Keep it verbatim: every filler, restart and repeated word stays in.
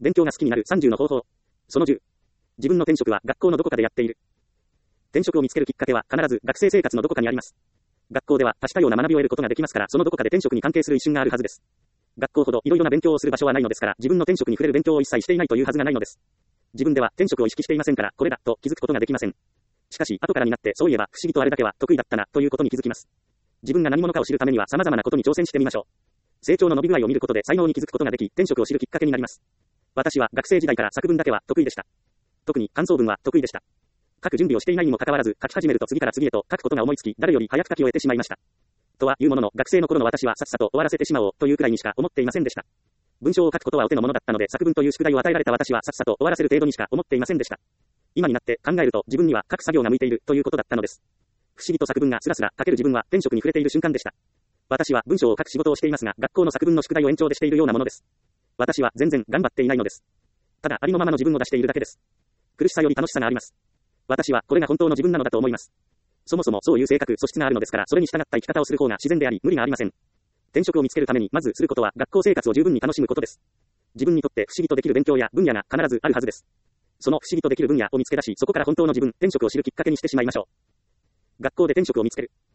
勉強が好きになるさんじゅうの方法。そのじゅう。自分の転職は学校のどこかでやっている。転職を見つけるきっかけは必ず学生生活のどこかにあります。学校では多種多様な学びを得ることができますから、そのどこかで転職に関係する一瞬があるはずです。学校ほどいろいろな勉強をする場所はないのですから、自分の転職に触れる勉強を一切していないというはずがないのです。自分では転職を意識していませんから、これだと気づくことができません。しかし、後からになって、そういえば不思議とあれだけは得意だったなということに気づきます。自分が何者かを知るためには様々なことに挑戦してみましょう。成長の伸び具合を見ることで才能に気づくことができ、転職を知るきっかけになります。私は学生時代から作文だけは得意でした。特に感想文は得意でした。書く準備をしていないにもかかわらず、書き始めると次から次へと書くことが思いつき、誰より早く書き終えてしまいました。とはいうものの、学生の頃の私はさっさと終わらせてしまおうというくらいにしか思っていませんでした。文章を書くことはお手の物だったので、作文という宿題を与えられた私はさっさと終わらせる程度にしか思っていませんでした。今になって考えると、自分には書く作業が向いているということだったのです。不思議と作文がスラスラ書ける自分は転職に触れている瞬間でした。私は文章を書く仕事をしていますが、学校の作文の宿題を延長でしているようなものです。私は全然頑張っていないのです。ただありのままの自分を出しているだけです。苦しさより楽しさがあります。私はこれが本当の自分なのだと思います。そもそもそういう性格、素質があるのですから、それに従った生き方をする方が自然であり、無理がありません。転職を見つけるためにまずすることは、学校生活を十分に楽しむことです。自分にとって不思議とできる勉強や分野が必ずあるはずです。その不思議とできる分野を見つけ出し、そこから本当の自分、転職を知るきっかけにしてしまいましょう。学校で転職を見つける。